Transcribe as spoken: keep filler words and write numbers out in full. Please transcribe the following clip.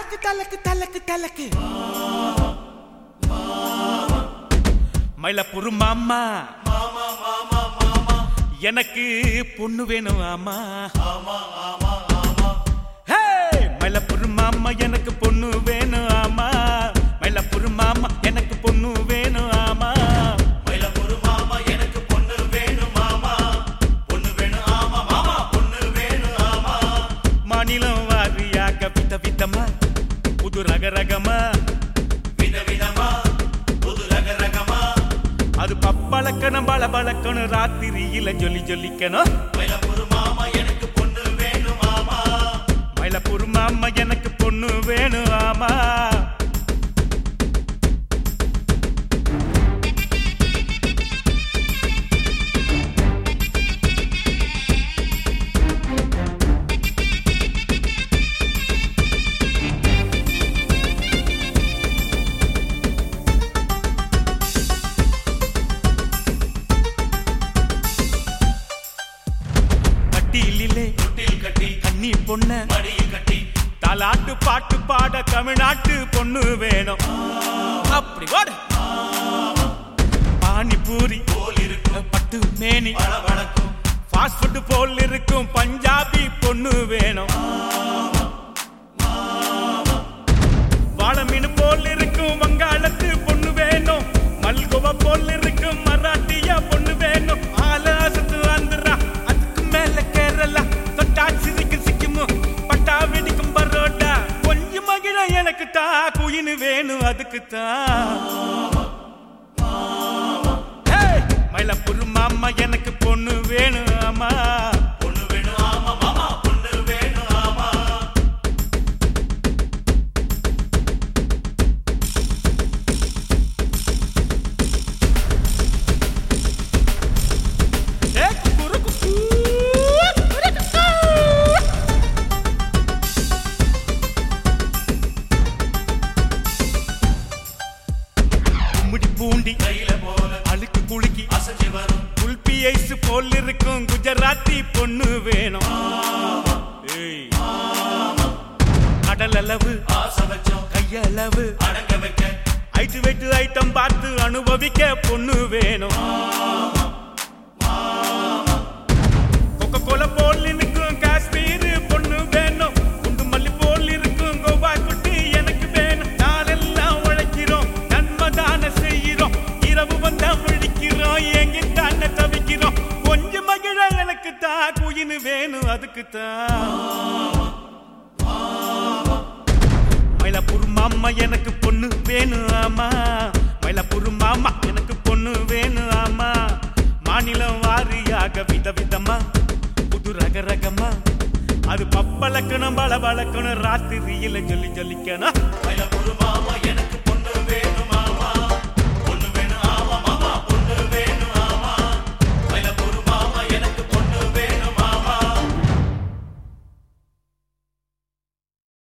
தலக்கு தலக்கு தலக்கு தலக்கு மயிலப்புரு மாமா எனக்கு பொண்ணு வேணும் ஆமா மயிலப்புரு மாமா எனக்கு பொண்ணு வேணும் ஆமா மயிலப்புரு மாமா எனக்கு பொண்ணு வேணும் ஆமா மயிலப்புரு மாமா எனக்கு பொண்ணு வேணும் ஆமா பொண்ணு வேணும் ஆமா மாமா பொண்ணு வேணும் ஆமா மாநிலம் வாரியாக வித விதமா புது ரக ரகமா வித விதமா புது ரக ரகமா அது பப்பளக்கணும் பல பழக்கணும் ராத்திரியில ஜொலி ஜொலிக்கணும் மயிலப்புரு மாமா எனக்கு பொண்ணு வேணும் ஆமா மயிலப்புரு மாமா எனக்கு பொண்ணு வேணும் ஆமா தொட்டில் கட்டி கண்ணி பொண்ண மடியில் கட்டி தாலாட்டு பாட்டு பாட தமிழ்நாட்டு பொண்ணு வேணும் அப்படி வாடு பானிபூரி போல் இருக்கும் பட்டு மேனி பளபளக்கும் ஃபாஸ்ட் ஃபுட் போல் இருக்கும் பஞ்சாபி பொண்ணு வேணும் வாழை மீன் போல் இருக்கும் வங்காளத்து பொண்ணு வேணும் மல்கோவா போல் இருக்கும் மராட்டியா பொண்ணு வேணும் ஆலாசத்து ஆந்திரா அதுக்கு மேல கேரளா தொட்டா சிரிக்கும் சிக்கிமு பட்டா வெடிக்கும் பரோட்டா கொஞ்சம் மகிழ எனக்கு தா குயின்னு வேணும் அதுக்கு தான் மயிலப்புரு மாமா எனக்கு பொண்ணு வேணும் ஆமா பொண்ணு வேணும் ஆமா மாமா பொண்ணு வேணும் ஆமா கும்மிடி பூண்டி கையில போல அழுக்கு குலுக்கி அசைஞ்சு வரும் குல்பி ஐஸ் போல் இருக்கும் குஜராத்தி பொண்ணு வேணும் ஏய். கடல் அளவு ஆசை வச்சோம் கையளவு அடங்க வைக்க ஐட்டு வெட்டு ஐட்டம் பார்த்து அனுபவிக்க பொண்ணு வேணும் கொக்க கோல போல் இருக்கும் காஷ்மீர் பொண்ணு வேணும் குண்டு மல்லி போல் இருக்கும் கோவா குட்டி எனக்கு வேணும் நாளெல்லாம் உழைக்கிறோம் நன்மதான செய்கிறோம் இரவு வந்தா முழிக்கிறோம் எங்கிட்டான தவிக்கிறோம் கொஞ்சம் மகிழ எனக்கு தா குயின்னு வேணும் அதுக்கு தான் மயிலப்புரு மாமா எனக்கு பொண்ணு வேணும் ஆமா மயிலப்புரு மாமா எனக்கு பொண்ணு வேணும் ஆமா மாநிலம் வாரியாக வித விதமா புது ரக ரகமா அது பப்பளக்கணும் பல பழக்கணும் ராத்திரியில ஜொலி ஜொலிக்கணும் மயிலப்புரு மாமா எனக்கு